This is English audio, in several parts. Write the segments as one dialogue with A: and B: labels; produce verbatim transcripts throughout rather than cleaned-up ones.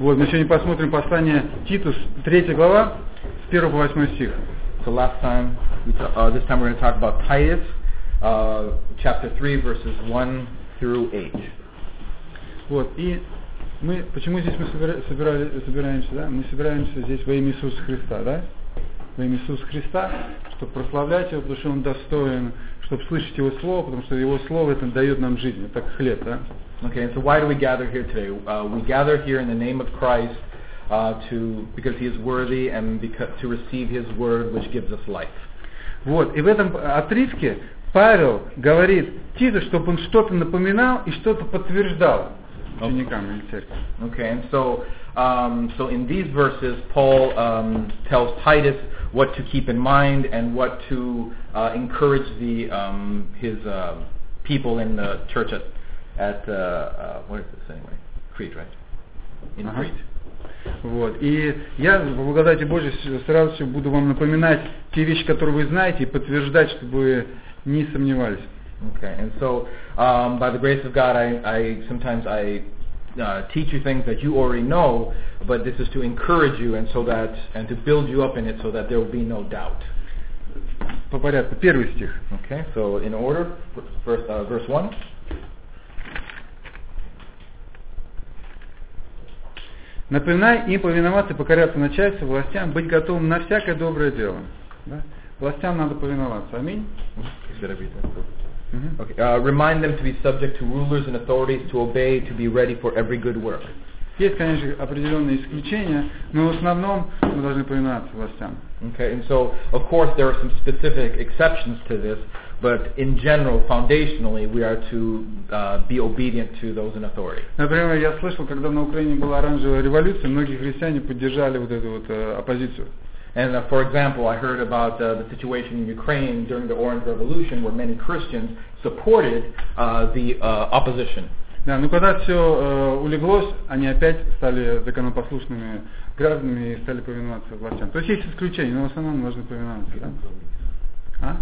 A: Вот, мы сегодня посмотрим послание Титус, третья глава, с первого по восьмой стих.
B: So last time, we ta- uh, this time we're going to talk about Titus, uh, chapter three, verses one through eight.
A: Вот, и мы, почему здесь мы собира, собирали, собираемся, да? Мы собираемся здесь во имя Иисуса Христа, да? Во имя Иисуса Христа, чтобы прославлять Его, потому что Он достоин, чтобы слышать Его Слово, потому что Его Слово это дает нам жизнь, это как хлеб, да?
B: Okay, and so why do we gather here today? Uh, we gather here in the name of Christ uh, to because He is worthy and because, to receive His word, which gives us life.
A: Вот, и в этом отрывке Павел говорит Титу, чтобы он что-то напоминал и что-то подтверждал ученикам или церкви.
B: Okay, and so um, so in these verses, Paul um, tells Titus what to keep in mind and what to uh, encourage the um, his uh, people in the church at at uh, uh, what is this anyway? Crete, right? In
A: Ага.
B: Crete.
A: Вот. И я, по благодати Божьей, сразу же буду вам напоминать те вещи, которые вы знаете, и подтверждать, чтобы вы не сомневались.
B: Okay, and so um, by the grace of God, I, I sometimes I uh, teach you things that you already know, but this is to encourage you and so that and to build you up in it, so that there will be no doubt.
A: По порядку. Первый стих.
B: Okay, so in order, first, uh, verse one.
A: Напоминай им повиноваться, покоряться начальству, властям, быть готовым на всякое доброе дело. Да? Властям надо повиноваться. Аминь.
B: Mm-hmm. Okay. Uh, remind them to be subject to rulers and authorities, to obey, to be ready for every good work.
A: Есть, конечно, определенные исключения, но в основном мы должны повиноваться властям.
B: Okay, and so of course there are some specific exceptions to this, but in general, foundationally, we are to uh, be obedient to those in authority.
A: Например, я слышал, когда на Украине была оранжевая революция, многие христиане поддержали вот эту вот э, оппозицию.
B: And uh, for example, I heard about uh, the situation in Ukraine during the Orange Revolution, where many Christians supported uh, the uh, opposition.
A: Да, но когда все э, улеглось, они опять стали законопослушными гражданами и стали повиноваться властям. То есть есть исключения, но в основном мы должны повиноваться. Да? А?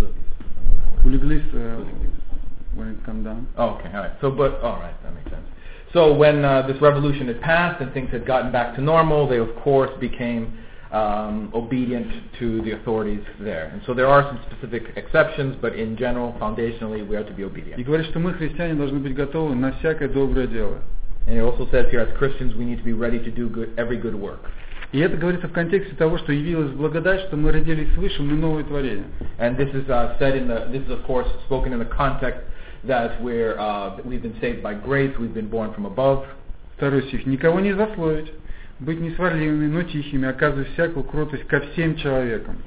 A: Улеглись uh, when it come down.
B: Oh, okay, all right. So, but all right, that makes sense. So when uh, this revolution had passed and things had gotten back to normal, they of course became um, obedient to the authorities there. And so there are some specific exceptions, but in general, foundationally, we are to be obedient.
A: И говорит, что мы, христиане, должны быть готовы на всякое доброе дело.
B: And it also says here, as Christians, we need to be ready to do good, every good work.
A: И это говорится в контексте того, что явилась благодать, что мы родились свыше, мы новое творение.
B: And this is uh, said in the, this is of course spoken in the context that we're, uh, we've been saved by grace, we've been born from above.
A: Второй стих. Никого не злословить, быть несварливыми, но тихими, оказывать всякую кротость ко всем человекам.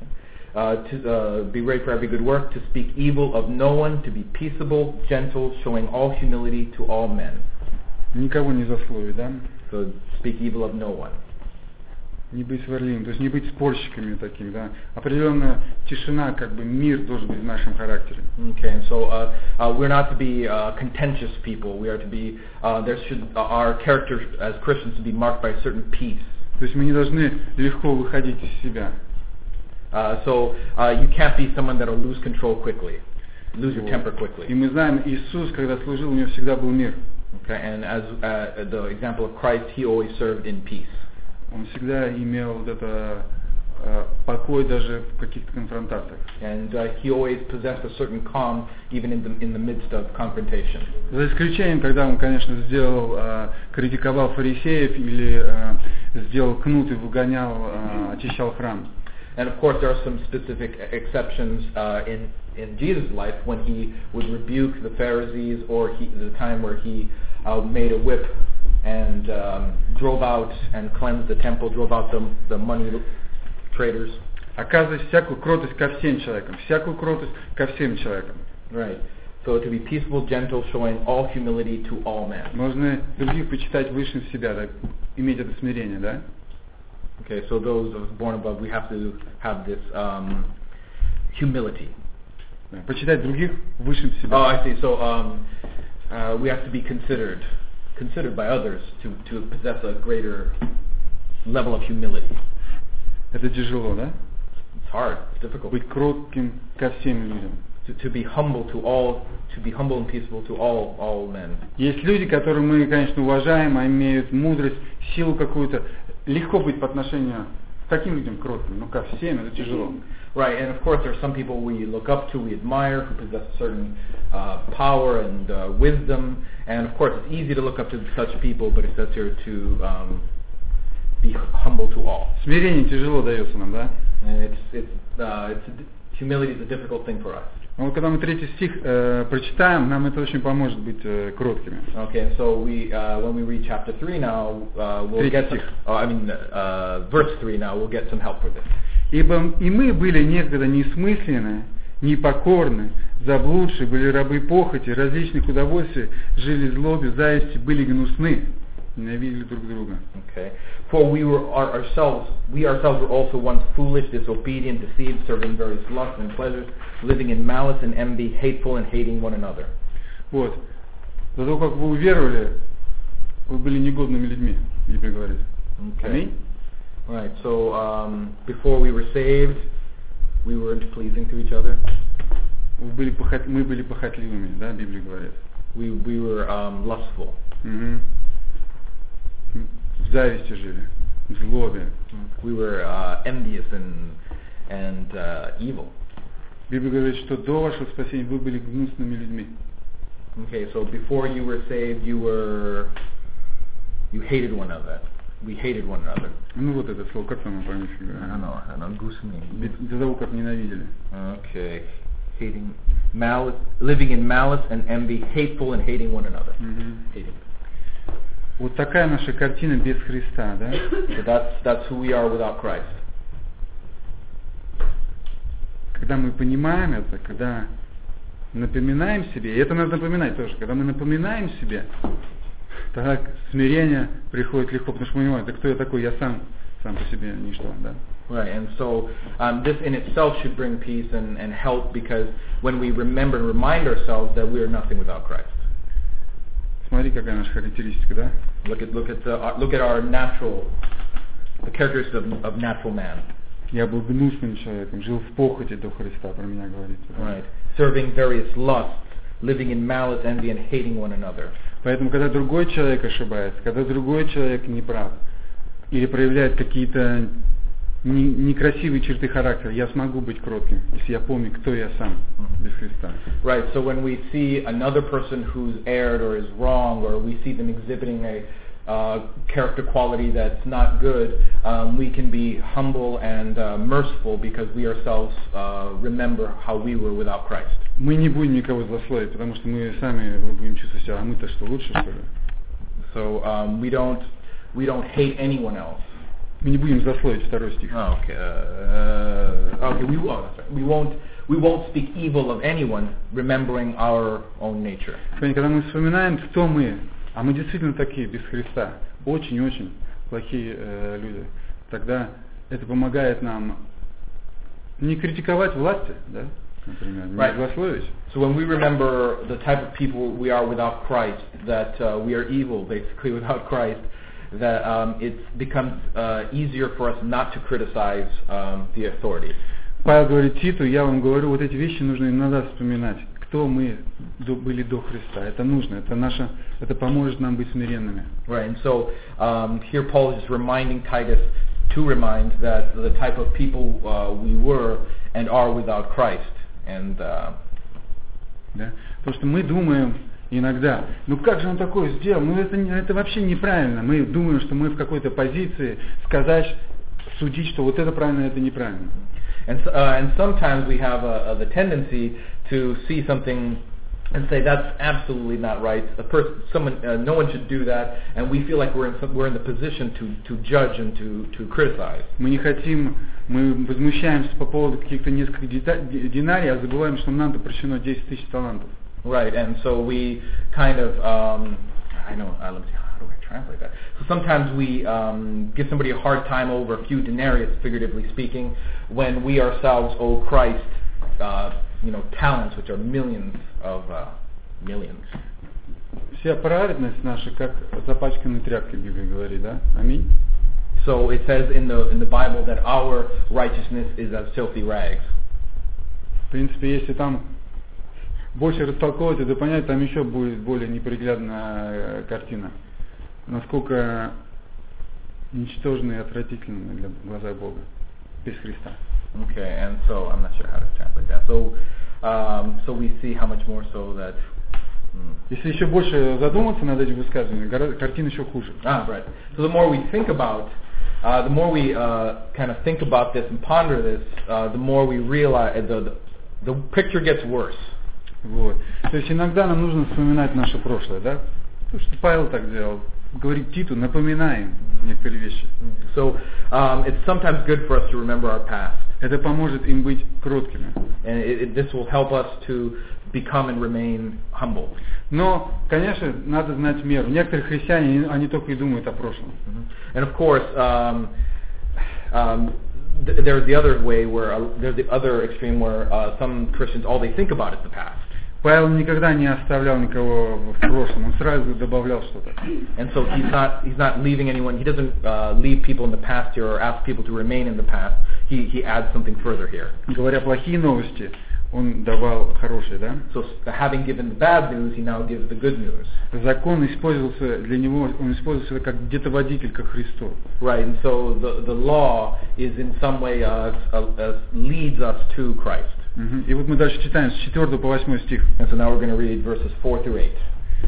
B: Uh, to uh, be ready for every good work, to speak evil of no one, to be peaceable, gentle, showing all humility to all men.
A: Никого не злословить, да?
B: So speak evil of no one.
A: Не быть сварливым, то есть не быть спорщиками такими, да. Определенная тишина, как бы мир должен быть в нашем характере.
B: Okay, and so uh, uh, we're not to be uh, contentious people. We are to be, uh, there should, uh, our character as Christians to be marked by a certain peace.
A: То есть мы не должны легко выходить из себя.
B: Uh, so uh, you can't be someone that will lose control quickly, lose your temper quickly.
A: И мы знаем, Иисус, когда служил, у него всегда был мир.
B: Okay, and as uh, the example of Christ, he always served in peace.
A: Он всегда имел вот это э, покой даже в каких-то конфронтациях.
B: And uh, he always possessed a certain calm even in the in the midst of confrontation.
A: За исключением, когда он, конечно, сделал, э, критиковал фарисеев или э, сделал кнут и выгонял, э, очищал храм.
B: And of course, there are some specific exceptions uh, in in Jesus' life when he would rebuke the Pharisees, or he, the time where he uh, made a whip and um, drove out and cleansed the temple, drove out the the money traders.
A: Оказывать всякую кротость ко всем человекам, всякую кротость ко всем человекам.
B: Right. So to be peaceful, gentle, showing all humility to all men.
A: Можно других почитать выше себя, да, иметь это смирение, да?
B: Okay, so those of us born above, we have to have this um, humility.
A: Да, почитать других выше себя.
B: Oh, I see. So um, uh, we have to be considered, considered by others to to possess a greater level of humility.
A: Это тяжело, да?
B: It's hard. It's difficult.
A: Быть кротким ко всем людям.
B: To to, to be humble to all, to be humble and peaceable to all, all men.
A: Есть люди, которые мы, конечно, уважаем, а имеют мудрость, силу какую-то. Легко быть по отношению к таким людям кротким, но ко всем это тяжело.
B: Right, and of course there are some people we look up to, we admire, who possess certain uh, power and uh, wisdom, and of course it's easy to look up to such people, but it says here to um, be humble to all.
A: Смирение тяжело дается нам, да?
B: And it's, it's, uh, it's a, humility is a difficult thing for us.
A: Но вот когда мы третий стих э, прочитаем, нам это очень поможет быть э, кроткими.
B: Okay, so we, uh, when we read chapter three now, uh, we'll
A: Третий
B: get some,
A: стих.
B: uh, I mean, uh, verse three now, we'll get some help for this.
A: Ибо и мы были некогда несмысленны, непокорны, заблудшие, были рабы похоти, различных удовольствий, жили в злобе, зависти, были гнусны, ненавидели друг друга.
B: Okay, for we were our, ourselves, we ourselves were also once foolish, disobedient, deceived, serving various lusts and pleasures, living in malice and envy, hateful and hating one another.
A: Вот. До того, как вы уверовали, вы были негодными людьми, Библия говорит. Аминь.
B: Right, so um, before we were saved, we weren't pleasing to each other.
A: Вы были похот... Мы были похотливыми, да, Библия говорит.
B: We, we were um, lustful.
A: Угу. В зависти жили, в злобе.
B: We were uh, envious and, and uh, evil.
A: Библия говорит, что до вашего спасения вы были гнусными людьми.
B: Okay, so before you were saved, you were, you hated one another. We hated one another.
A: Ну вот это слово, как там по-английски говорят?
B: I don't know, I don't know,
A: До того, как ненавидели.
B: Okay, hating, malice, living in malice and envy, hateful and hating one another.
A: Mm-hmm.
B: Hating.
A: Вот такая наша картина без Христа, да?
B: So that's that's who we are without Christ.
A: Когда мы понимаем это, когда напоминаем себе, и это надо напоминать тоже, когда мы напоминаем себе, тогда смирение приходит легко, потому что мы понимаем, да кто я такой, я сам, сам по себе ничто, да.
B: Right, and so um, this in itself should bring peace and, and help, because when we remember and remind ourselves that we are nothing without Christ.
A: Смотри, какая наша характеристика, да?
B: Look at look at the, uh, look at our natural, the characteristics of, of natural man.
A: Я был гнусным человеком, жил в похоти до Христа, про меня говорится.
B: Right, serving various lusts, living in malice, envy, and hating one another.
A: Поэтому, когда другой человек ошибается, когда другой человек не прав, или проявляет какие-то не, некрасивые черты характера, я смогу быть кротким, если я помню, кто я сам без Христа.
B: Right, so when we see another person who's erred or is wrong, or we see them exhibiting a uh, character quality that's not good, um, we can be humble and uh, merciful because we ourselves uh, remember how we were without Christ.
A: Мы не будем никого злословить, потому что мы сами будем чувствовать себя, а мы-то что, лучше, что ли?
B: So um, we don't we don't hate anyone else.
A: Мы не будем злословить, второй стих.
B: Oh, okay. Uh, okay. We won't. We won't. We won't speak evil of anyone, remembering our own nature.
A: Когда мы вспоминаем, кто мы, а мы действительно такие без Христа, очень-очень плохие э, люди, тогда это помогает нам не критиковать власти, да? Например, не
B: Right.
A: злословить.
B: So when we remember the type of people we are without Christ, that uh, we are evil, basically, without Christ, that um, it becomes uh, easier for us not to criticize um, the authorities.
A: Павел говорит Титу, я вам говорю, вот эти вещи нужно иногда вспоминать, кто мы до, были до Христа. Это нужно, это наше, это поможет нам быть смиренными.
B: Right, and so um, here Paul is just reminding Titus to remind that the type of people uh, we were and are without Christ. And, uh,
A: да? Потому что мы думаем иногда, ну как же он такое сделал, ну это, это вообще неправильно. Мы думаем, что мы в какой-то позиции сказать, судить, что вот это правильно, это неправильно.
B: and, uh, and sometimes we have uh, the tendency to see something and say that's absolutely not right. A person, someone, uh, no one should do that, and we feel like we're in some, we're in the position to, to judge and to, to criticize.
A: Мы не хотим, мы возмущаемся по поводу каких-то нескольких динарий, а забываем, что нам-то прощено десять тысяч талантов.
B: Right, and so we kind of, um, I know, uh, let me see, how do I translate that? So sometimes we um, give somebody a hard time over a few denarius, figuratively speaking, when we ourselves owe Christ, uh, you know, talents, which are millions of uh, millions.
A: Вся праведность наша, как запачканные тряпки, Библия говорит, да? Аминь.
B: So it says in the in the Bible that our righteousness is as filthy rags.
A: В принципе, если там больше растолковывать это понять, там еще будет более неприглядная картина. Насколько ничтожны и отвратительны для глаза Бога без Христа.
B: Okay, and so I'm not sure how to translate that. So, um, so we see how much more so that. Hmm.
A: Если еще больше задуматься над этим высказыванием, картина еще хуже.
B: Ah, right. So the more we think about, uh, the more we uh, kind of think about this and ponder this, uh, the more we realize the, the the picture gets worse.
A: Вот. То есть иногда нам нужно вспоминать наше прошлое, да? Потому что Павел так делал. Говорит Титу, напоминаем некоторые вещи.
B: So um, it's sometimes good for us to remember our past.
A: Это поможет им быть кроткими.
B: And it, it, this will help us to become and remain humble.
A: Но, конечно, надо знать меру. Некоторые христиане, они только и думают о прошлом.
B: Mm-hmm. And of course, um, um, th- there's the other way where uh, there's the other extreme where uh, some Christians all they think about is the past.
A: Павел никогда не оставлял никого в прошлом, он сразу добавлял что-то.
B: And so he's not he's not leaving anyone. He doesn't uh, leave people in the past here or ask people to remain in the past. He he adds something further here.
A: Говоря плохие новости, он давал хорошие, да?
B: So having given the bad news, he now gives the good news.
A: Закон использовался для него, он использовался как где-то водитель, как Христос.
B: Right, and so the the law is in some way uh, uh, uh, leads us to Christ.
A: Uh-huh. И вот мы дальше читаем с четвёртого по восьмой стих.
B: And so now we're going to read verses four through eight.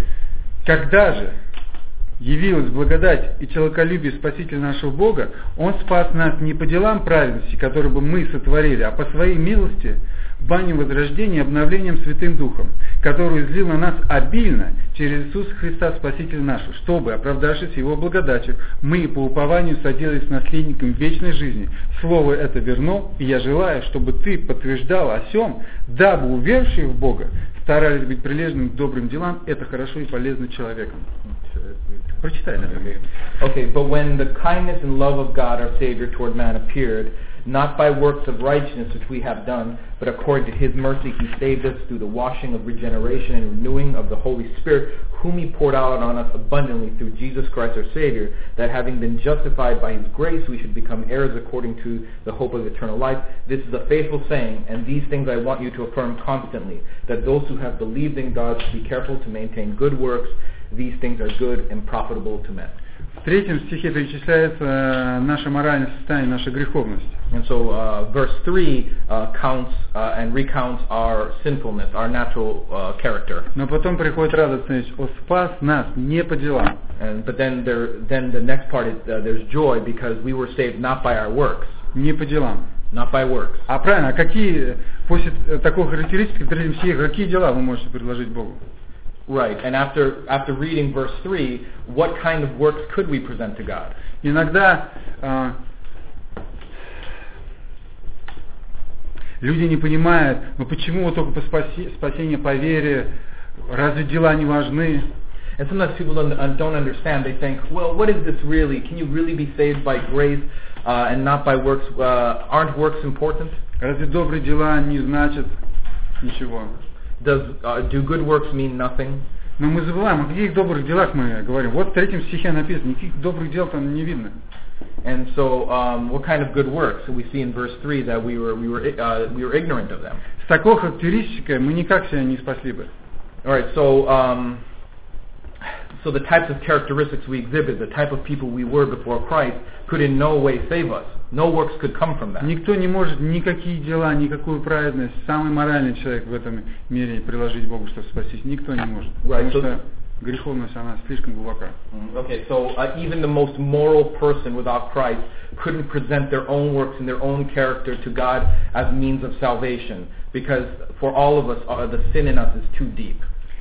A: Когда же явилась благодать и человеколюбие Спасителя нашего Бога, Он спас нас не по делам праведности, которые бы мы сотворили, а по Своей милости, банем возрождения и обновлением Святым Духом, который излил на нас обильно через Иисуса Христа Спасителя нашего, чтобы, оправдавшись Его благодатью, мы по упованию соделались наследниками вечной жизни. Слово это верно, и я желаю, чтобы ты подтверждал о сем, дабы уверовавшие в Бога старались быть прилежными к добрым делам, это хорошо и полезно человеком. Прочитай, наверное.
B: Okay, but when the kindness and love of God our Savior toward man appeared, not by works of righteousness which we have done, but according to His mercy He saved us through the washing of regeneration and renewing of the Holy Spirit, whom He poured out on us abundantly through Jesus Christ our Savior, that having been justified by His grace we should become heirs according to the hope of eternal life. This is a faithful saying, and these things I want you to affirm constantly, that those who have believed in God should be careful to maintain good works. These things are good and profitable to men.
A: В третьем стихе перечисляется наше моральное состояние, наша греховность.
B: And so uh, verse three uh, counts uh, and recounts our sinfulness, our natural uh, character.
A: Но потом приходит радостная вещь: «О, спас нас не по делам».
B: And but then there, then the next part is uh, there's joy because we were saved not by our works.
A: Не по делам.
B: Not by works.
A: А правильно, а какие, после такой характеристики в третьем стихе, какие дела вы можете предложить Богу?
B: Right, and after after reading verse three, what kind of works could we present to God?
A: Иногда э, люди не понимают, ну почему вот только по спаси, спасение по вере, разве дела не важны?
B: And sometimes people don't, uh, don't understand. They think, well, what is this really? Can you really be saved by grace uh, and not by works? Uh, aren't works important?
A: Разве добрые дела не значат ничего?
B: Does uh, do good works mean nothing?
A: Но мы забываем, о каких добрых делах мы говорим. Вот в третьем стихе написано, никаких добрых дел там не видно.
B: And so, um, what kind of good works? So we see in verse three that we were we were uh, we were ignorant of them.
A: С такой характеристикой мы никак себя не спасли бы.
B: All right, so um, so the types of characteristics we exhibit, the type of people we were before Christ, could in no way save us. No works could come from that.
A: Никто не может никакие дела, никакую праведность, самый моральный человек в этом мире приложить Богу, чтобы спастись. Никто не может.
B: Right,
A: Потому
B: so
A: что греховность, она слишком глубока.
B: Okay, so uh, even the most moral person without Christ couldn't present their own works and their own character to God as means of salvation, because for all of us, uh, the sin in us is too deep.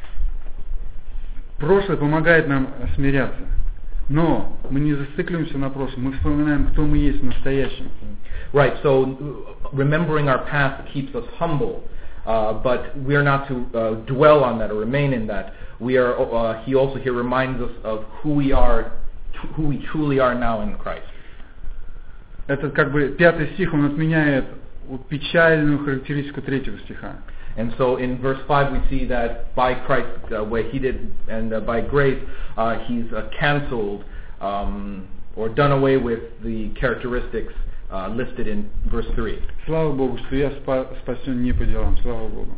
A: Прошлое помогает нам смиряться. Но мы не зацикливаемся на прошлом, мы вспоминаем, кто мы есть в настоящем.
B: Right, so remembering our past keeps us humble, uh, but we are not to uh, dwell on that or remain in that. We are. Uh, he also here reminds us of who we are, who we truly are now in Christ.
A: Этот как бы пятый стих, он отменяет печальную характеристику третьего стиха.
B: And so in verse five we see that by Christ, uh, what He did, and uh, by grace, uh, He's uh, cancelled um, or done away with the characteristics uh, listed in verse three.
A: Слава Богу, что я спа- спасен не по делам. Слава Богу.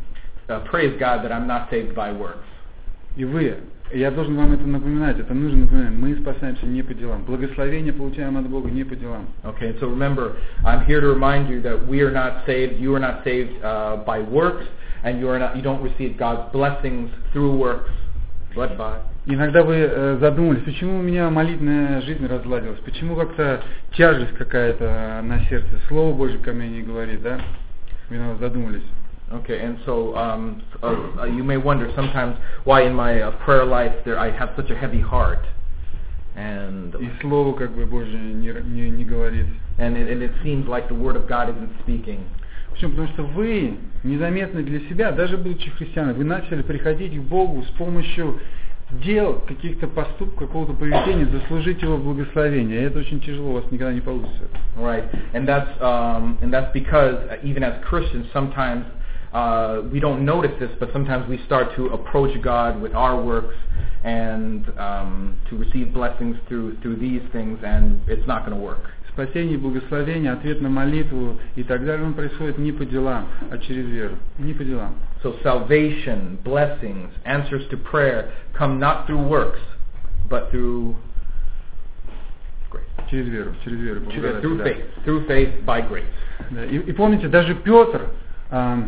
B: uh, praise God that I'm not saved by works.
A: И вы, я должен вам это напоминать, это нужно напоминать, мы спасаемся не по делам. Благословение получаем от Бога не по делам.
B: Okay, so remember, I'm here to remind you that we are not saved, you are not saved uh, by works, and you are not, you don't receive God's blessings through works, but by...
A: Иногда вы э, задумались, почему у меня молитвенная жизнь разладилась, почему как-то тяжесть какая-то на сердце, Слово Божье ко мне не говорит, да? Вы иногда задумались.
B: Okay, and so um, uh, you may wonder sometimes why in my uh, prayer life there I have such a heavy heart, and
A: И Слово как бы Божье не, не, не говорит.
B: and it, and it seems like the Word of God isn't speaking.
A: Почему? Потому что вы незаметно для себя, даже будучи христианами, вы начали приходить к Богу с помощью дел, каких-то поступков, какого-то поведения, заслужить Его благословение. И это очень тяжело, у вас никогда не получится.
B: Right, and that's um, and that's because uh, even as Christians sometimes uh, we don't notice this, but sometimes we start to approach God with our works and um, to receive blessings through through these things, and it's not going to work.
A: Спасение, благословение, ответ на молитву и так далее, он происходит не по делам, а через веру. Не по делам.
B: So salvation, blessings, answers to prayer come not through works, but through grace.
A: Через веру, через веру.
B: Through, through faith, through faith by grace.
A: Да. И, и помните, даже Петр, а,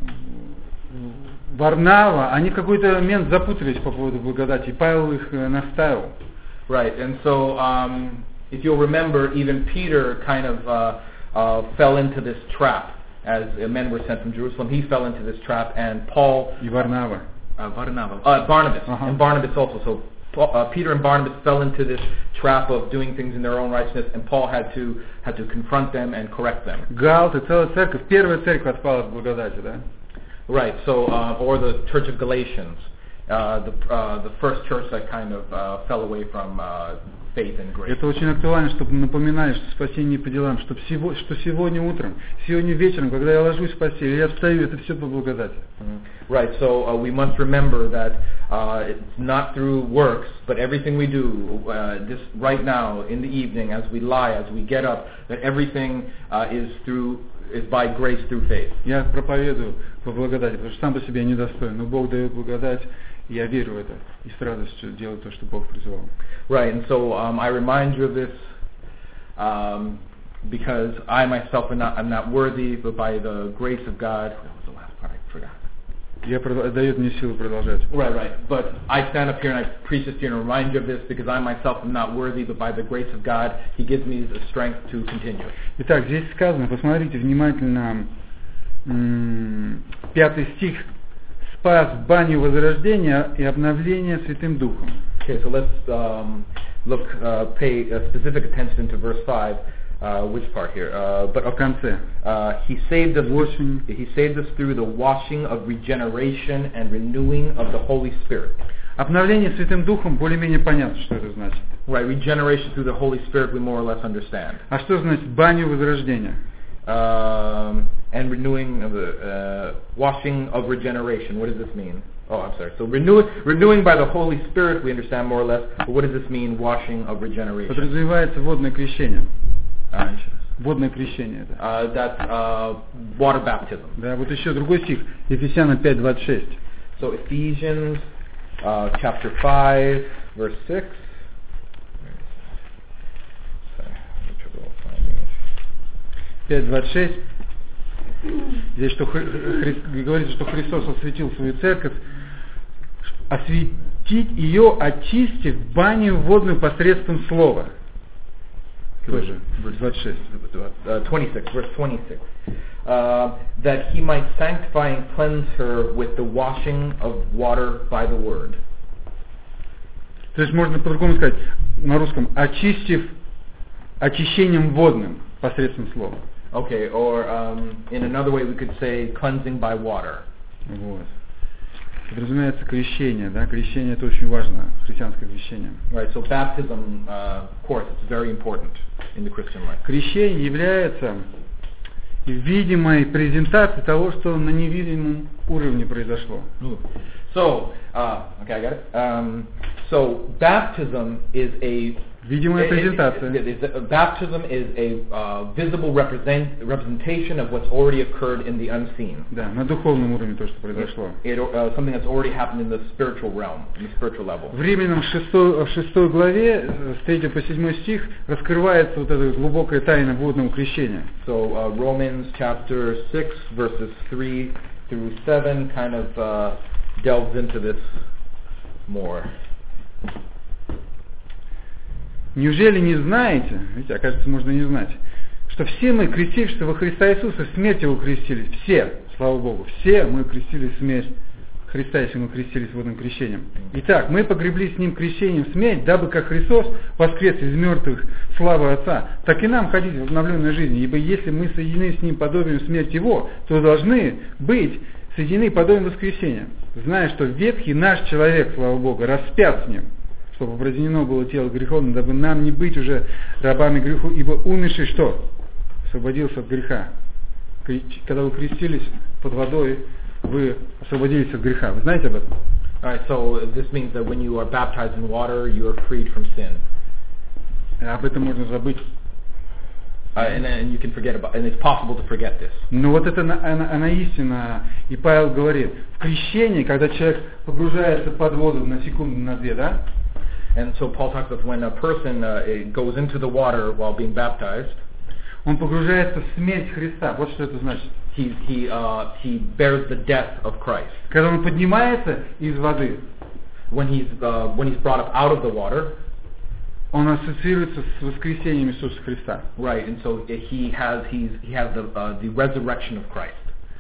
A: Варнава, они в какой-то момент запутались по поводу благодати, и Павел их наставил.
B: Right, and so um, if you'll remember, even Peter kind of uh, uh, fell into this trap. As men were sent from Jerusalem, he fell into this trap, and Paul,
A: И Варнава.
B: uh, Barnabas, uh, Barnabas,
A: Uh-huh.
B: and Barnabas also. So Paul, uh, Peter and Barnabas fell into this trap of doing things in their own righteousness, and Paul had to had to confront them and correct them.
A: Галты, целая церковь, первая церковь отпала от благодати, да?
B: Right. So, uh, or the Church of Galatians, uh, the uh, the first church that kind of uh, fell away from uh, faith and grace.
A: Это очень актуально, чтобы напоминали, что спасение не по делам, чтобы сего, что сегодня утром, сегодня вечером, когда я ложусь в постель, я встаю, это все по благодати.
B: Mm-hmm. Right, so uh, we must remember that uh, it's not through works, but everything we do, uh, this right now, in the evening, as we lie, as we get up, that everything uh, is through is by grace through faith.
A: Я проповедую по благодати, потому что сам по себе недостоин, но Бог дает благодать, и я верю в это, и с радостью делаю то, что Бог призвал.
B: Right, and so um, I remind you of this um, because I myself am not, I'm not worthy, but by the grace of God. What was the last part? I forgot.
A: Я продол- дает мне силу продолжать.
B: Right, right. But I stand up here and I preach this to you and remind you of this because I myself am not worthy, but by the grace of God, He gives me the strength to continue.
A: Итак, здесь сказано, посмотрите внимательно, м- пятый стих. Спас баню возрождения и обновления Святым Духом.
B: Okay, so let's um, look, uh, pay uh, specific attention to verse five. Uh, which part here? Uh, but
A: В конце.
B: uh, he saved us.
A: Washing.
B: He saved us through the washing of regeneration and renewing of the Holy Spirit.
A: Обновление Святым Духом более-менее понятно, что это значит.
B: Right, regeneration through the Holy Spirit we more or less understand.
A: А что значит баню возрождения?
B: Um, and renewing of the uh, washing of regeneration. What does this mean? Oh, I'm sorry. So renew, renewing by the Holy Spirit we understand more or less. But what does this mean? Washing of regeneration.
A: Подразумевается водное крещение.
B: Uh,
A: Водное крещение это.
B: uh, that's uh, water baptism.
A: Да, вот еще другой стих, Ефесянам пять двадцать шесть.
B: So Ephesians uh, chapter five, verse six.
A: пять двадцать шесть. Здесь что Хри- Хри- говорится, что Христос осветил свою церковь, осветить ее, очистив баню водную посредством слова. Тоже, двадцать шесть.
B: Uh, twenty-six, verse twenty-six. Uh, that he might sanctify and cleanse her with the washing of water by the word.
A: То есть можно по-другому сказать на русском, очистив очищением водным посредством слова.
B: Okay, or um, in another way we could say cleansing by water.
A: Вот. Подразумевается крещение, да, крещение это очень важно, христианское крещение.
B: Right, so baptism, uh, of course, it's very important in the Christian life.
A: Крещение является видимой презентацией того, что на невидимом уровне произошло.
B: So, uh, okay, I got it. Um, so baptism is a
A: Видимая
B: It- it-
A: презентация.
B: it- it- baptism is a uh, visible represent, representation of what's already occurred in the unseen.
A: Да, на духовном уровне то, что произошло.
B: It, uh, something that's already happened in the spiritual realm, in the spiritual level.
A: В Римлянам шестой, в шестой главе, э, с третьего по седьмой стих, раскрывается вот эта глубокая тайна водного крещения.
B: So uh, Romans chapter six, verses three through seven, kind of uh, delves into this more.
A: Неужели не знаете, видите, оказывается, можно не знать, что все мы, крестившиеся во Христа Иисуса, в смерть Его крестились. Все, слава Богу, все мы крестились в смерть Христа, если мы крестились водным крещением. Итак, мы погребли с Ним крещением в смерть, дабы как Христос воскрес из мертвых славы Отца, так и нам ходить в обновленной жизни. Ибо если мы соединены с Ним подобием смерти Его, то должны быть соединены подобием воскресения, зная, что ветхий наш человек, слава Богу, распят с Ним, чтобы упразднено было тело греховное, дабы нам не быть уже рабами греху, ибо умерший что? Освободился от греха. Когда вы крестились под водой, вы освободились от греха. Вы знаете об этом?
B: Alright, so this means that when you are baptized in water, you are freed from sin.
A: Об этом можно забыть.
B: Uh, and then you can forget about, and it's possible to forget this.
A: Но вот это она, она, она истина. И Павел говорит, в крещении, когда человек погружается под воду на секунду, на две, да?
B: And so Paul talks about when a person uh, goes into the water while being baptized,
A: Он погружается в смерть Христа. Вот что это значит.
B: he he uh, he bears the death of Christ.
A: Когда он поднимается из воды,
B: When he's uh, when he's brought up out of the water,
A: он ассоциируется с воскресением Иисуса Христа.
B: right? And so he has he's he has the uh, the resurrection of Christ.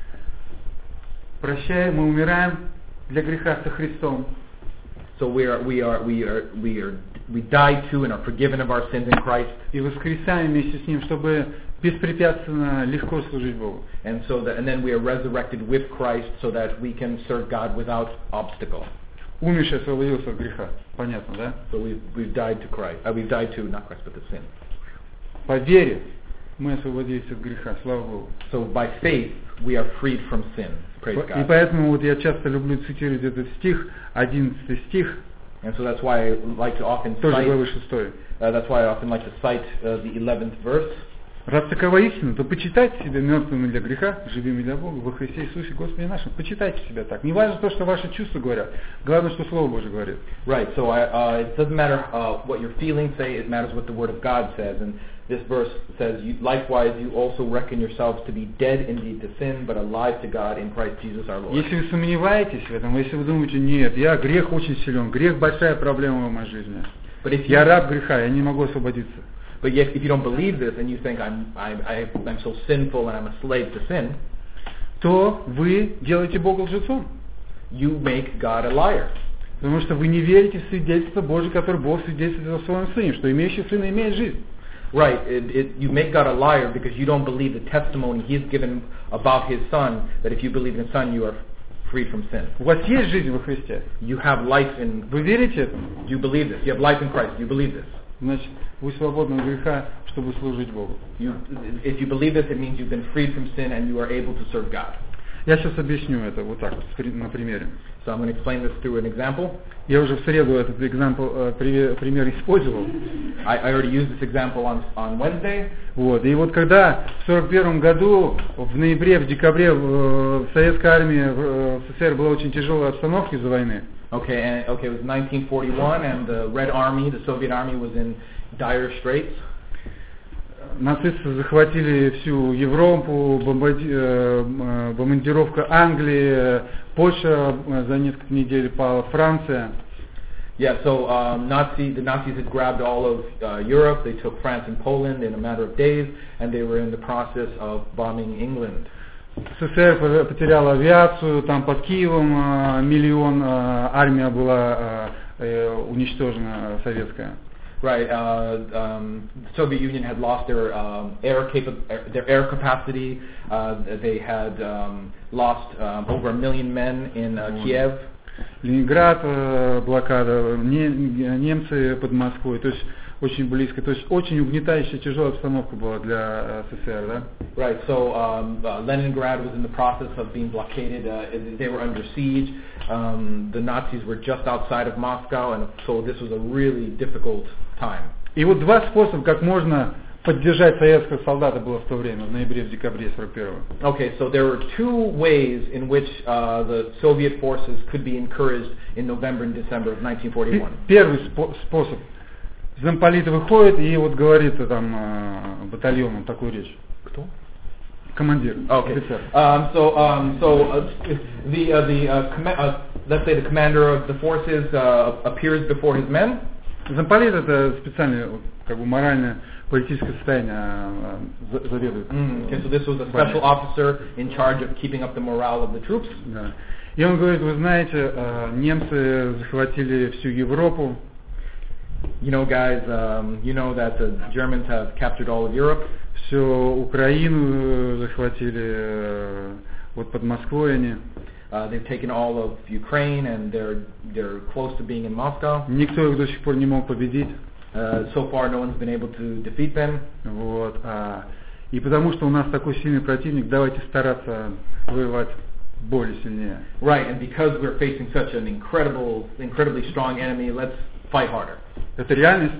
A: Прощаем, мы умираем для греха со Христом.
B: So we are we are we are we are we die to and are forgiven of our sins in Christ.
A: И воскресаем вместе с Ним, чтобы беспрепятственно, легко служить Богу.
B: And so that, and then we are resurrected with Christ so that we can serve God without obstacle.
A: Умерший освободился от греха. Понятно, да?
B: So we've we've died to Christ. Uh, we've died to not Christ but to sin.
A: По вере мы освободились от греха, слава Богу.
B: So by faith we are freed from sin. Praise
A: И
B: God.
A: поэтому вот я часто люблю цитировать этот стих, одиннадцатый стих,
B: And so that's why I like to often
A: тоже
B: cite.
A: главы шестой.
B: Uh, that's why I often like to cite uh, the eleventh verse.
A: Раз такова истина, то почитайте себя мертвыми для греха, живыми для Бога, во Христе Иисусе Господе нашем. Почитайте себя так. Не важно то, что ваши чувства говорят. Главное, что Слово Божие говорит.
B: Right. So I, uh, it doesn't matter uh, what your feelings say. It matters what the Word of God says. And this verse says, you, likewise, you also reckon yourselves to be dead indeed to sin, but alive to God in Christ Jesus our Lord.
A: Если вы сомневаетесь в этом, если вы думаете, нет, я грех очень силен, грех большая проблема в моей жизни.
B: But if you,
A: Я раб греха, я не могу освободиться.
B: but yet, if you don't believe this and you think I'm, I'm, I'm so sinful and I'm a slave to sin,
A: то вы делаете Бога лжецом.
B: you make God a liar.
A: Потому что вы не верите в свидетельство Божие, которое Бог свидетельствует о своем Сыне, что имеющий Сына имеет жизнь.
B: Right. It, it, you make God a liar because you don't believe the testimony He has given about His Son, that if you believe in His Son, you are freed from sin.
A: У вас есть жизнь во Христе.
B: You have life in,
A: Вы верите этому?
B: you believe this. You have life in Christ. You believe this.
A: Значит, вы свободны от греха, чтобы служить Богу.
B: You, if you believe this, it means you've been freed from sin and you are able to serve God.
A: Я сейчас объясню это вот так вот, на примере.
B: So I'm going to explain this through an example.
A: Я уже в среду этот example, э, пример использовал.
B: I, I already used this example on, on Wednesday.
A: Вот. И вот когда в сорок первом году, в ноябре, в декабре в, в советской армии, в, в СССР была очень тяжелая обстановка из-за войны.
B: Okay, and okay, it was nineteen forty-one, and the Red Army, the Soviet Army, was in dire straits.
A: Нацисты захватили всю Европу, бомбарди, э, бомбардировка Англии, Польша за несколько недель пала, Франция.
B: Yeah, so um, Nazi, the Nazis had grabbed all of uh, Europe. They took France and Poland in a matter of days, and they were in the process of bombing England.
A: СССР потеряла авиацию, там под Киевом э, миллион, э, армия была э, уничтожена, советская.
B: Right, uh, um, the Soviet Union had lost their um, air capa- their air capacity. Uh, they had um, lost um, over a million men in uh, Kiev.
A: Ленинград, э, блокада, не, немцы под Москвой, то есть очень близко, то есть очень угнетающая, тяжелая обстановка была для СССР, да?
B: Right, so um, uh, Leningrad was in the process of being blockaded. Uh, they were under siege. Um, the Nazis were just outside of Moscow, and so this was a really difficult time.
A: И вот два способа, как можно поддержать советского солдата было в то время, в ноябре, в декабре сорок первого.
B: Okay, so there were two ways in which uh, the Soviet forces could be encouraged in November and December of nineteen forty-one.
A: Первый спо- способ. Замполит выходит и вот говорит там батальону такую речь.
B: Кто?
A: Командир.
B: Okay.
A: Офицер.
B: Um, so, um, so uh, the uh, the uh, com- uh, let's say the commander of the forces uh, appears before his men.
A: Замполит это специальное как бы моральное политическое состояние заведует.
B: Mm, okay, so this was a special officer in charge of keeping up the morale of the troops.
A: Да. И он говорит, вы знаете, немцы захватили всю Европу.
B: You know, guys, um, you know that the Germans have captured all of Europe.
A: Всю Украину захватили, вот под Москвой они.
B: Uh, they've taken all of Ukraine and they're they're close to being in Moscow.
A: Никто их до сих пор не мог победить.
B: Uh, so far, no one's been able to defeat them.
A: Вот. А, и потому что у нас такой сильный противник, давайте стараться воевать более сильнее.
B: Right, and because we're facing such an incredible, incredibly strong enemy, let's fight harder.
A: Это реальность.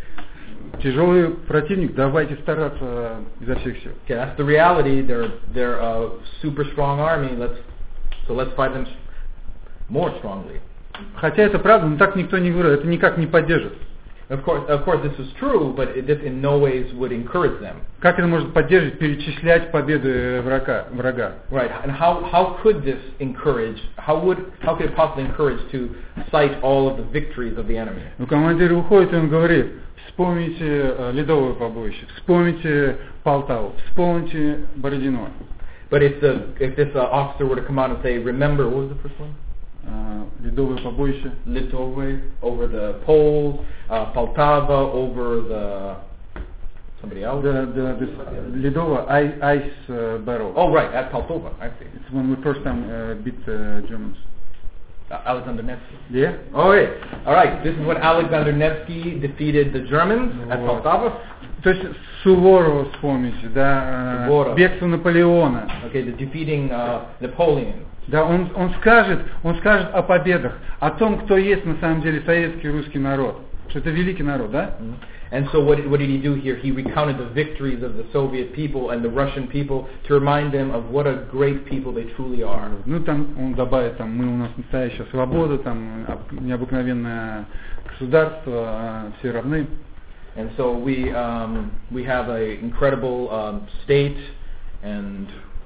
A: Тяжелый противник, давайте стараться изо всех сил.
B: Okay, that's the reality. They're they're a super strong army. Let's so let's fight them more strongly.
A: Хотя это правда, но так никто не говорит, это никак не поддержит.
B: Of course, of course, this is true, but it, this in no ways would encourage them.
A: Как это может поддерживать, перечислять победы врага, врага?
B: Right, and how how could this encourage? How would how could it possibly encourage to cite all of the victories of the enemy?
A: Ну, командир уходит, и он говорит: вспомните э, Ледовое побоище, вспомните Полтаву, вспомните Бородино.
B: But if the if this uh, officer were to come out and say, remember, what was the first one?
A: Uh, Ледовое побоище.
B: Litovy, over the Poles, uh, Poltava, over the somebody else.
A: The, the, this Ледово ice uh, barrel.
B: Oh, right, at Poltava, I see.
A: It's when we first time uh, beat uh, Germans.
B: Uh, Alexander Nevsky.
A: Yeah.
B: Oh, yeah. All right. This is when Alexander Nevsky defeated the Germans at
A: Вот.
B: Poltava.
A: То есть Суворова вспомните, да,
B: Суворов.
A: бегство Наполеона.
B: Okay, the defeating uh, Napoleon.
A: Да, он, он скажет, он скажет о победах, о том, кто есть на самом деле советский русский народ, что это великий народ, да?
B: Mm-hmm. And so what, what did he do here? He recounted the victories of the Soviet people and the Russian people to remind them of what a great people they truly are.
A: Ну там он добавит, там мы у нас настоящая свобода, там необыкновенное государство, все равны.
B: And so we um, we have an incredible um, state and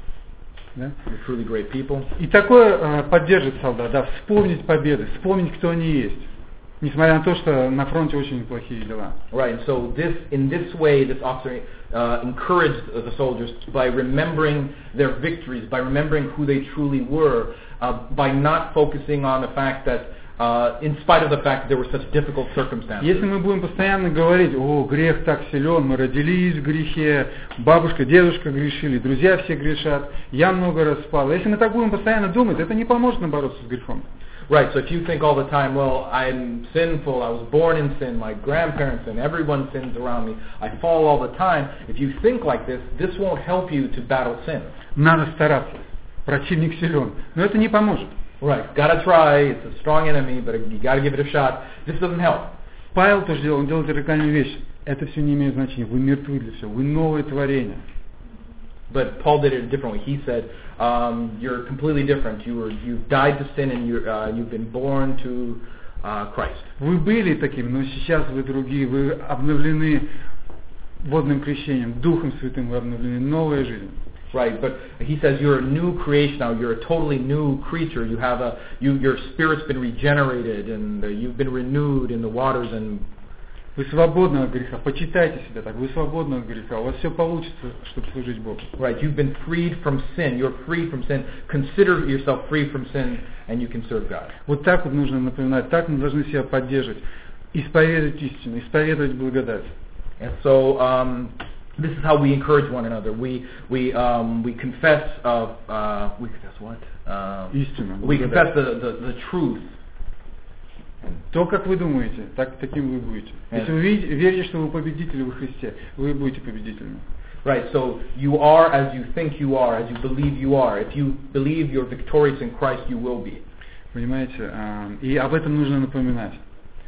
A: Да?
B: we're truly great people.
A: И такое э, поддержит солдат, да, вспомнить победы, вспомнить, кто они есть. Несмотря на то, что на фронте очень неплохие дела.
B: Right, and so this, in this way, this officer uh, encouraged uh, the soldiers by remembering their victories, by remembering who they truly were, uh, by not focusing on the fact that, uh, in spite of the fact that there were such difficult circumstances.
A: Если мы будем постоянно говорить: о, грех так силен, мы родились в грехе, бабушка, дедушка грешили, друзья все грешат, я много раз спал. Если мы так будем постоянно думать, это не поможет нам бороться с грехом.
B: Right, so if you think all the time, well, I'm sinful, I was born in sin, my grandparents and everyone sins around me, I fall all the time. If you think like this, this won't help you to battle sin.
A: Надо стараться. Противник силен. Но это не поможет.
B: Right, gotta try, it's a strong enemy, but you gotta give it a shot. This doesn't help.
A: Павел тоже делал, он делает радикальную вещь. Это все не имеет значения. Вы мертвы для всего. Вы новое творение.
B: But Paul did it a different way. He said, um, you're completely different. You were, you've died to sin and you're, uh, you've been born to uh, Christ.
A: Вы были такими, но сейчас вы другие. Вы обновлены водным крещением, Духом Святым вы обновлены. Новая жизнь.
B: Right, but he says you're a new creation now. You're a totally new creature. You have a, you, your spirit's been regenerated and uh, you've been renewed in the waters and.
A: Вы свободны от греха. Почитайте себя так. Вы свободны от греха. У вас все получится, чтобы служить Богу.
B: Right, you've been freed from sin. You're free from sin. Consider yourself free from sin, and you can serve God.
A: Вот так вот нужно напоминать. Так мы должны себя поддерживать. Исповедовать истину, исповедовать благодать.
B: And so um, this is how we encourage one another. We we um, we confess of uh, we confess what? Um,
A: Истину.
B: we confess
A: Благодать.
B: the, the, the truth.
A: То, как вы думаете, так, таким вы будете. Если вы видите, верите, что вы победители во Христе, вы будете победителями.
B: Right, so you are as you think you are, as you believe you are. If you believe you're victorious in Christ, you will be.
A: Понимаете? И об этом нужно напоминать.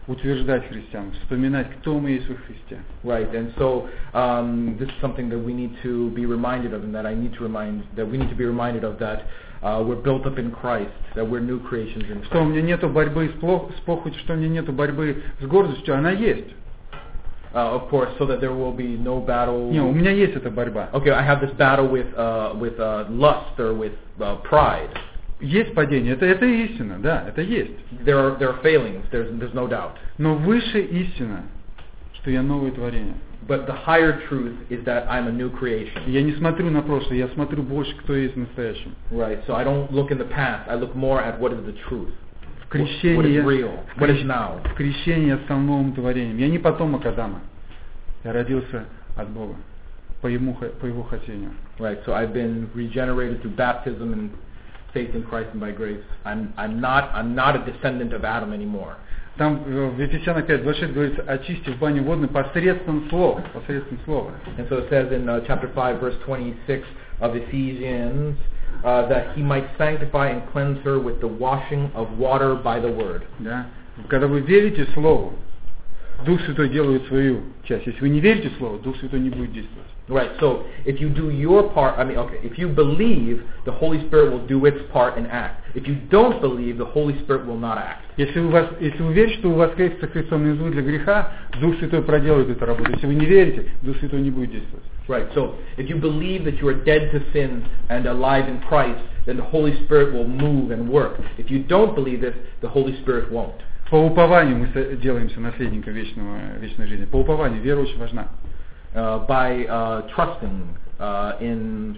A: утверждать христиан, вспоминать, кто мы есть во Христе.
B: Right, and so um, this is something that we need to be reminded of, and that I need to remind, that we need to be reminded of, that uh, we're built up in Christ, that we're new creations in
A: Что у
B: Christ.
A: меня нету борьбы с, плох, с похотью, что у меня нету борьбы с гордостью, она есть.
B: Uh, of course, so that there will be no battle.
A: Не, у меня есть эта борьба.
B: Okay, I have this battle with uh, with uh, lust or with uh, pride.
A: Есть падение, это, это истина, да, это есть.
B: There are there are failings. There's there's no doubt.
A: Но выше истина, что я новое творение.
B: But the higher truth is that I'm a new creation.
A: Я не смотрю на прошлое, я смотрю больше, кто есть в настоящем.
B: Right. So I don't look in the past. I look more at what is the truth.
A: В
B: What, what
A: крещении,
B: is real?
A: в
B: What is
A: крещ-
B: now?
A: в крещении я стал новым творением. Я не потомок Адама. Я родился от Бога, по ему, по его хотению.
B: Right. So I've been regenerated through baptism and faith in Christ and by grace. I'm I'm not I'm not a descendant of Adam anymore.
A: Там в Ефесянах пять двадцать шесть говорится, очисти в бане водной посредством слова, посредством слова.
B: And so it says in uh, chapter five, verse twenty-six of Ephesians, uh, that he might sanctify and cleanse her with the washing of water by the word.
A: Да? Когда вы верите Слову, Дух Святой делает свою часть. Если вы не верите Слову, Дух Святой не будет действовать.
B: Right, so if you do your part, I mean, okay, if you believe, the Holy Spirit will do its part and act. If you don't believe, the Holy Spirit will not act.
A: Если, у вас, если вы верите, что вы воскресите Христом наизусть для греха, Дух Святой проделает эту работу. Если вы не верите, Дух Святой не будет действовать.
B: Right, so if you believe that you are dead to sin and alive in Christ, then the Holy Spirit will move and work. If you don't believe it, the Holy Spirit won't.
A: По упованию мы со- делаемся наследником вечного, вечной жизни. По упованию. Вера очень важна.
B: Uh, by uh, trusting uh, in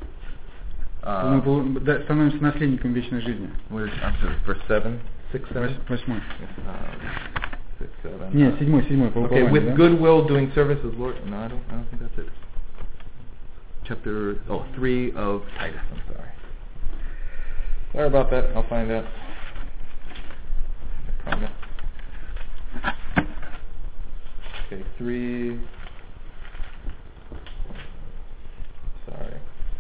B: uh,
A: Мы пол- да, становимся наследником вечной жизни.
B: where's, I'm sorry, verse seven, six, seven,
A: Вось- Восьмой.
B: uh, six, seven.
A: Нет, седьмой, седьмой. По
B: Okay,
A: упованию,
B: with
A: да?
B: goodwill doing service as Lord. No, I don't. I don't think that's it. Chapter oh three of Titus. I'm sorry. Sorry about that. I'll find out. I promise. Okay, three. Sorry.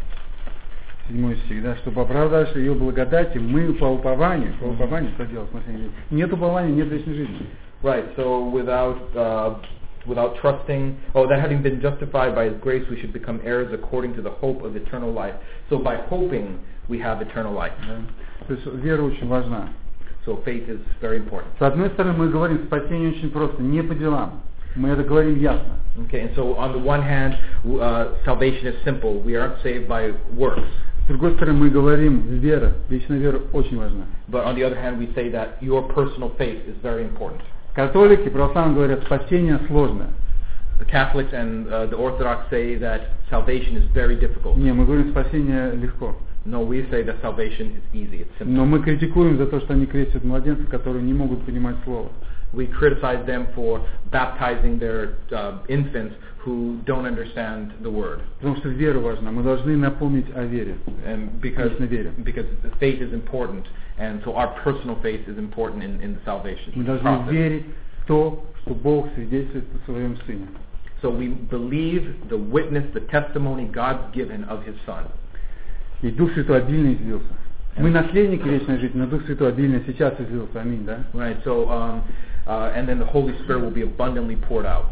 A: Седьмой стих, да, чтобы оправдавшись ее благодати, мы по упованию, по упованию, что делать в наследии жизни? Нет упования, нет вечной жизни.
B: Right. So without uh, without trusting, oh, that having been justified by His grace, we should become heirs according to the hope of eternal life. So by hoping, we have eternal life.
A: Да. То есть вера очень важна.
B: So faith is very important.
A: С одной стороны, мы говорим, спасение очень просто, не по делам. Мы это говорим ясно.
B: Okay, and so on the one hand, uh, salvation is simple. We aren't saved by works.
A: С другой стороны, мы говорим, вера, вечная вера очень важна.
B: But on the other hand, we say that your personal faith is very important.
A: Католики, православные говорят, спасение сложное.
B: The Catholics and uh, the Orthodox say that salvation is very difficult.
A: Не, мы говорим, спасение легко.
B: No, we say that salvation is easy. It's simple.
A: Но мы критикуем за то, что они крестят младенцев, которые не могут понимать слово.
B: We criticize them for baptizing their uh, infants who don't understand the word.
A: Потому что вера важна. Мы должны напомнить о вере.
B: And because,
A: Личной вере.
B: because the faith is important, and so our personal faith is important in, in the salvation
A: Мы должны
B: process.
A: верить в то, что Бог свидетельствует о своем Сыне.
B: So we believe the witness, the testimony God's given of His Son.
A: И Дух Святой обильно излился. Мы наследники вечной жизни, но Дух Святой обильно сейчас излился. Аминь, да?
B: Right. So, um, uh, and then the Holy Spirit will be abundantly poured out,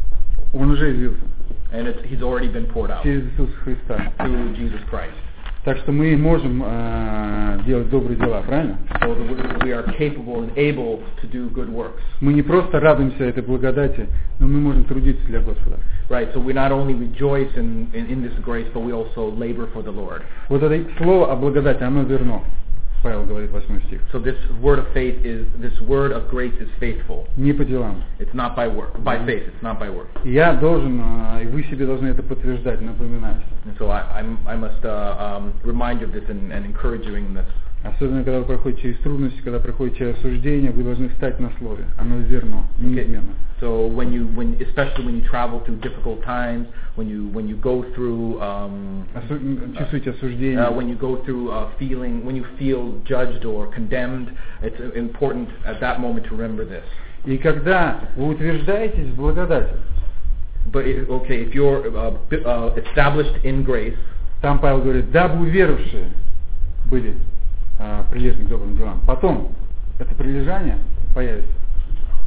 A: Он уже излился.
B: and it's, He's already been poured out
A: Через Иисуса Христа.
B: through Jesus Christ.
A: Так что мы можем э, делать добрые дела, правильно?
B: So that we are capable and able to do good works.
A: Мы не просто радуемся этой благодати, но мы можем трудиться для Господа.
B: Right. So we not only rejoice in, in, in this grace, but we also labor for the Lord.
A: Вот это слово о благодати, оно верно. Павел говорит, восьмой стих.
B: So this word of faith is, this word of grace is faithful.
A: Не по делам.
B: It's not by work, by faith. It's not by work.
A: Я должен, э, и вы себе должны это подтверждать, напоминать.
B: And so I, I'm, I must uh, um, remind you of this and, and encourage you in this.
A: Особенно, когда вы проходите через трудности, когда проходите через осуждение, вы должны встать на слове. Оно верно, неизменно.
B: So when you, when, especially when you travel through difficult times, when you, when you go through, um,
A: Осу- Чувствуете осуждение.
B: uh, when you go through uh, feeling, when you feel judged or condemned, it's important at that moment to remember this.
A: И когда вы утверждаетесь в благодати,
B: But it, okay, if you're uh, bi- uh, established in grace,
A: там Павел говорит, дабы уверовавшие были а, прилежны к добрым делам. Потом это прилежание появится.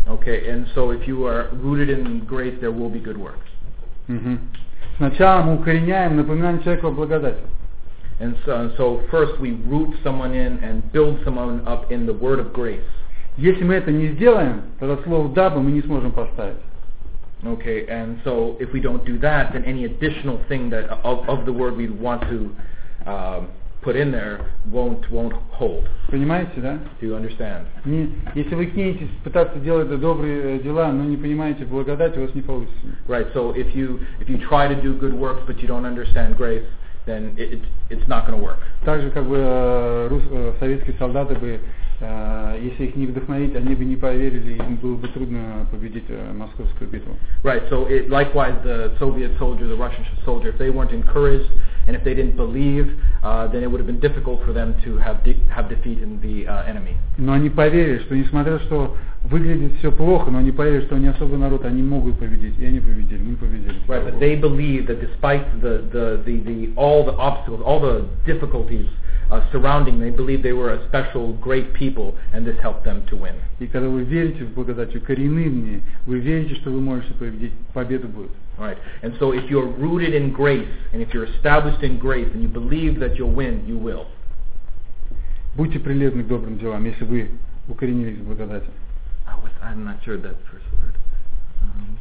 B: Okay, and so if you are rooted in grace, there will be good works.
A: Угу. Сначала мы укореняем, напоминаем человеку о благодати.
B: And so, so first we root someone in and build someone up in the word of grace.
A: Если мы это не сделаем, тогда слово «дабы» мы не сможем поставить.
B: Okay, and so if we don't do that, then any additional thing that of, of the word we want to um, put in there won't won't hold.
A: Понимаете, да?
B: Do you understand?
A: Не, если вы кинетесь пытаться делать добрые дела, но не понимаете благодать, у вас не получится.
B: Right. So if you if you try to do good works but you don't understand grace, then it, it it's not going to work.
A: Так же, как бы э, рус, э, советские солдаты бы, э, если их не вдохновить, они бы не поверили, им было бы трудно победить э, московскую битву.
B: Right. So it, likewise, the Soviet soldier, the Russian soldier, if they weren't encouraged and if they didn't believe, uh, then it would have been difficult for them to have de- have defeat in the uh, enemy.
A: Но они поверили, что несмотря что выглядит все плохо, но они поверили, что они особый народ, они могут победить, и они победили, мы победили.
B: Right, but they believed that despite the, the, the, the all the obstacles, all the difficulties uh, surrounding, they believed they were a special, great people, and this helped them to win.
A: И когда вы верите в благодать, укорены в ней, вы верите, что вы можете победить, победа будет.
B: Right, and so if you're rooted in grace, and if you're established in grace, and you believe that you'll win, you will.
A: Будьте прилежны к добрым делам, если вы укоренились в благодати.
B: I'm not sure that first word. Um,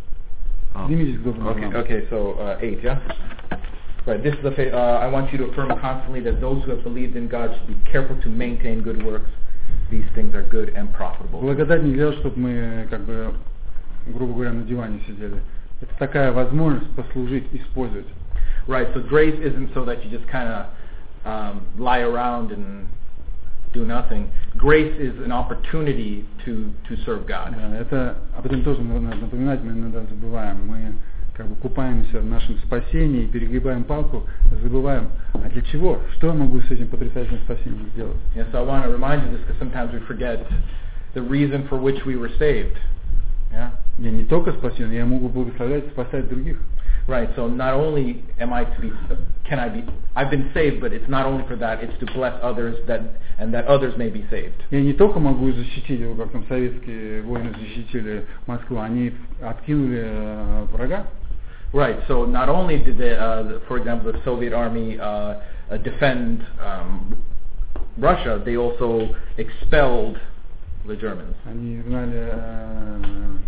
B: oh. Okay, okay, so uh, eight, yeah? Right, this is the fa- uh, I want you to affirm constantly that those who have believed in God should be careful to maintain good works. These things are good and profitable.
A: Благодать не для того, чтобы мы, как бы, грубо говоря, на диване сидели. Это такая возможность послужить, использовать.
B: Right, so grace isn't so that you just kind of um, lie around and do nothing. Grace is an opportunity to to serve God.
A: Да, это об этом тоже надо напоминать, мы иногда забываем. Мы как бы купаемся в нашем спасении, перегибаем палку, забываем, а для чего? Что я могу с этим потрясающим спасением сделать?
B: Yes, I want to remind you this because sometimes we forget the reason for which we were saved. Yeah.
A: Я не только спасен, я могу благословлять, спасать других.
B: Right, so not only am I to be, can I be, I've been saved, but it's not only for that, it's to bless others that, and that others may be saved.
A: Я не только могу защитить его, как там советские воины защитили Москву, они откинули э, врага.
B: Right, so not only did they, uh, for example, the Soviet army uh, uh, defend um, Russia, they also expelled the Germans.
A: Они гнали э,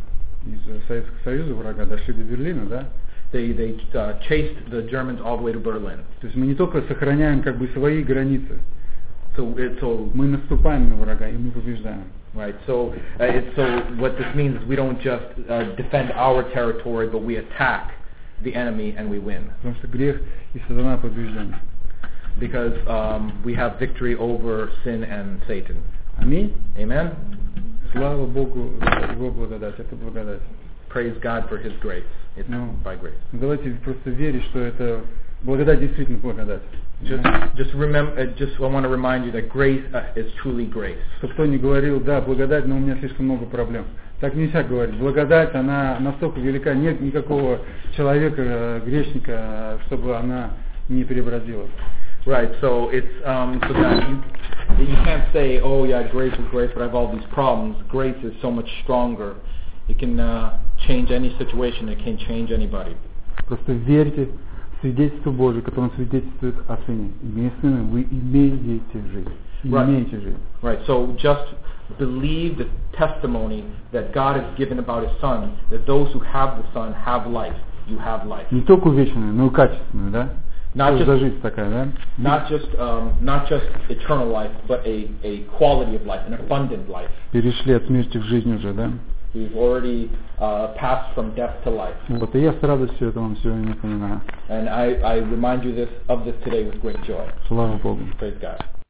A: из Советского Союза врага, дошли до Берлина, да?
B: They they uh, chased the Germans all the way to Berlin.
A: То есть мы не только сохраняем как бы свои границы,
B: so, it, so
A: мы наступаем на врага и мы побеждаем.
B: Right. So uh, it's, so what this means is we don't just uh, defend our territory, but we attack the enemy and we win.
A: Потому что грех и сатана побежден.
B: Because um, we have victory over sin and Satan.
A: Аминь.
B: Amen.
A: Слава Богу за Его благодать. Это благодать.
B: Praise God for His grace. It's
A: No.
B: by grace.
A: Давайте просто верить, что это благодать действительно благодать.
B: Just, just remember. Uh, just I want to remind you that grace uh, is truly grace.
A: Чтобы кто не говорил, да, благодать, но у меня слишком много проблем. Так нельзя говорить. Благодать, она настолько велика, нет никакого человека, грешника, чтобы она не преобразилась.
B: Right. So it's um, so that you you can't say, oh yeah, grace is grace, but I have all these problems. Grace is so much stronger. It can uh, change any situation. It can change anybody.
A: Просто верьте в свидетельство Божие, которое свидетельствует о Сыне. Имея Сына, вы имеете жизнь. Имеете жизнь.
B: Right. So just believe the testimony that God has given about His Son. That those who have the Son have life. You have life.
A: Не только вечную, но и качественную, да?
B: Not just,
A: за жизнь такая, да?
B: Not just um, not just eternal life, but a a quality of life, an abundant life.
A: Перешли от смерти в жизнь уже, да?
B: We've already uh, passed from death to life.
A: Вот, и я с радостью это вам сегодня напоминаю.
B: And I, I remind you this of this today with great joy.
A: Слава Богу.
B: Praise God.